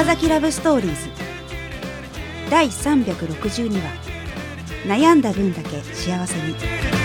崎ラブストーリーズ第362話、悩んだ分だけ幸せに。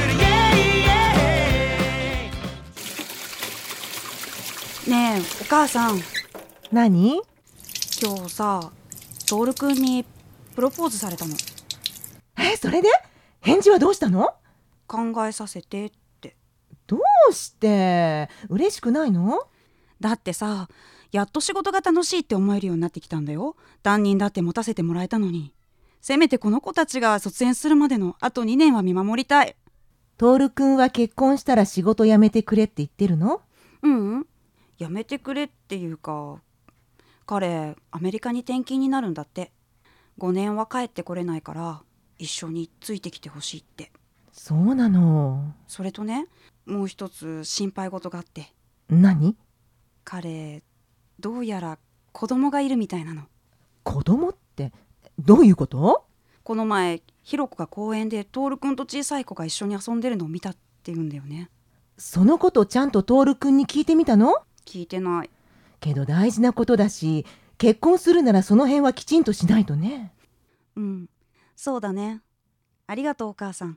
ねえお母さん、 何？ 今日さトールくんにプロポーズされたの。 それで返事はどうしたの？ 考えさせてって。 どうして嬉しくないの？ だってさ、やっと仕事が楽しいって思えるようになってきたんだよ。担任だって持たせてもらえたのに、せめてこの子たちが卒園するまでのあと2年は見守りたい。 徹くんは結婚したら仕事辞めてくれって言ってるの？ やめてくれっていうか、彼アメリカに転勤になるんだって。5年は帰ってこれないから一緒についてきてほしいって。 そうなの。 それとね、もう一つ心配事があって。 何？ 彼どうやら子供がいるみたいなの。 子供ってどういうこと？ この前ひろこが公園で徹くんと小さい子が一緒に遊んでるのを見たって言うんだよね。 そのことちゃんと徹くんに聞いてみたの？ 聞いてないけど大事なことだし、結婚するならその辺はきちんとしないとね。 そうだね。ありがとうお母さん。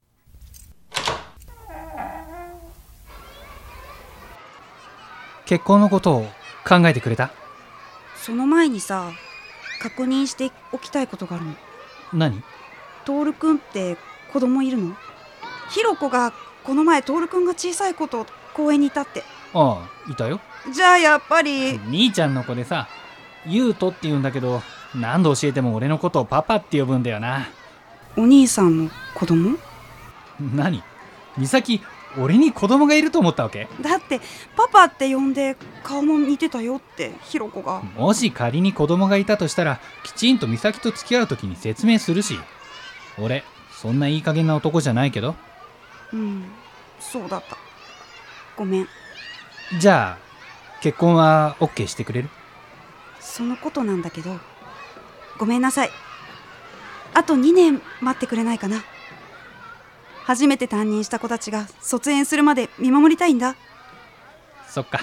結婚のことを考えてくれた？ その前にさ、確認しておきたいことがあるの。 何？ 徹くんって子供いるの？ひろこがこの前徹くんが小さい子と公園にいたって。 ああ、いたよ。 じゃあやっぱり兄ちゃんの子でさ、ゆうとって言うんだけど、何度教えても俺のことをパパって呼ぶんだよな。 お兄さんの子供？ 何？美咲、俺に子供がいると思ったわけ？ だってパパって呼んで顔も似てたよってひろこが。 もし仮に子供がいたとしたら、きちんと美咲と付き合う時に説明するし。俺そんないい加減な男じゃないけど。 そうだった。ごめん。 じゃあ結婚は OK してくれる？ そのことなんだけど、ごめんなさい。あと2年待ってくれないかな。初めて担任した子たちが卒園するまで見守りたいんだ。 そっか。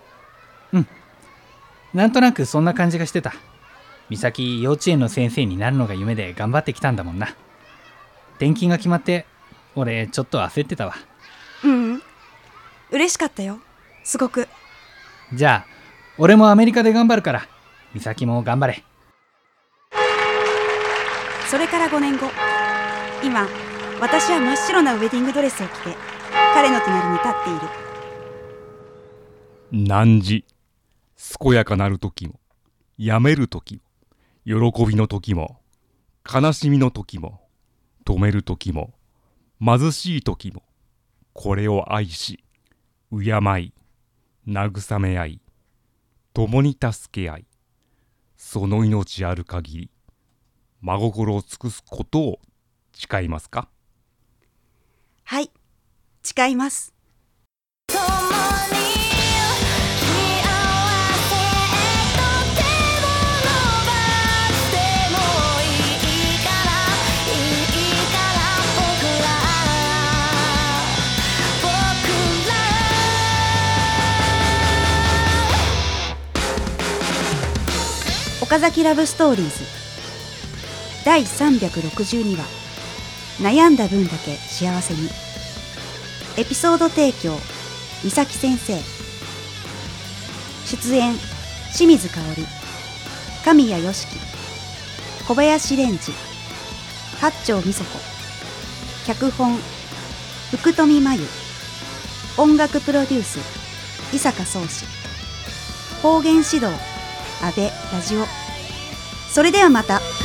なんとなくそんな感じがしてた。美咲幼稚園の先生になるのが夢で頑張ってきたんだもんな。転勤が決まって俺ちょっと焦ってたわ。 嬉しかったよ、すごく。 じゃあ俺もアメリカで頑張るから、美咲も頑張れ。 それから5年後、今私は真っ白なウェディングドレスを着て彼の隣に立っている。 汝、健やかなる時も、やめる時も、喜びの時も、悲しみの時も、止める時も、貧しい時も、これを愛し、敬い、慰め合い、共に助け合い、その命ある限り、真心を尽くすことを誓いますか？ はい、誓います。岡崎ラブストーリーズ第362話、悩んだ分だけ幸せに。エピソード提供、美咲先生。出演、清水香織、神谷よしき、小林蓮司、八丁美佐子。脚本、福富真由。音楽プロデュース、伊坂宗志。方言指導、阿部ラジオ。それではまた。